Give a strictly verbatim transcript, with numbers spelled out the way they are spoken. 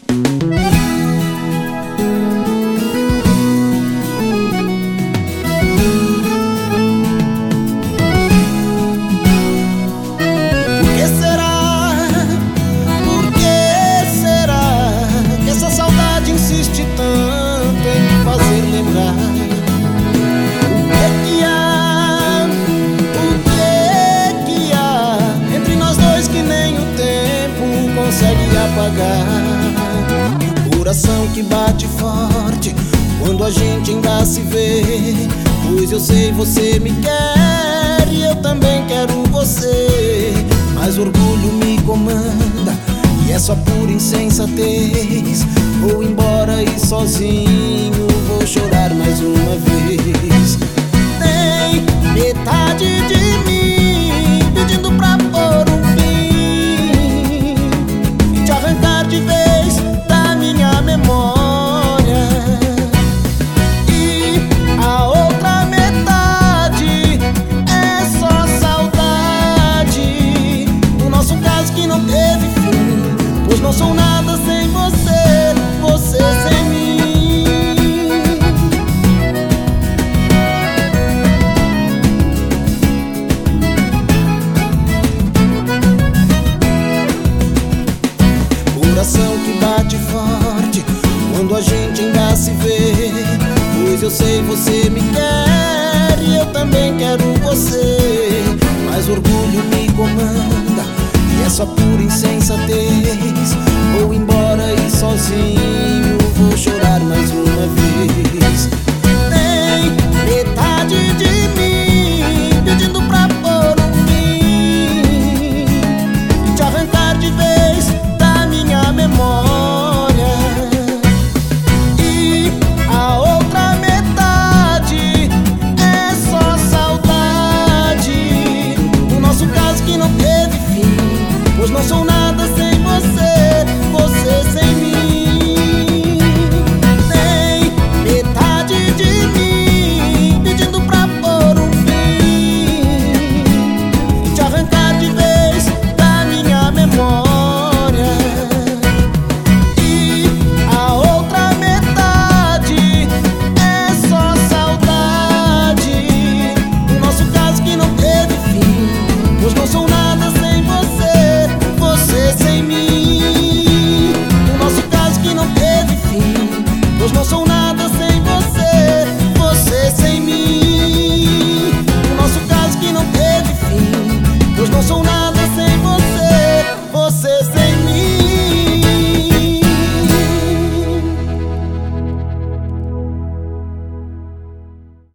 Consegue apagar coração que bate forte quando a gente ainda se vê. Pois eu sei você me quer e eu também quero você, mas orgulho me comanda e é só pura insensatez. Vou embora e sozinho vou chorar mais uma vez. Tem metade de mim pedindo pra pôr um de vez da minha memória, e a outra metade é só saudade do nosso caso que não teve fim. Pois não sou nada sem você, você sem mim. Coração que bate forte quando a gente ainda se vê. Pois eu sei você me quer e eu também quero você, mas orgulho me comanda e é só pura insensatez. Vou embora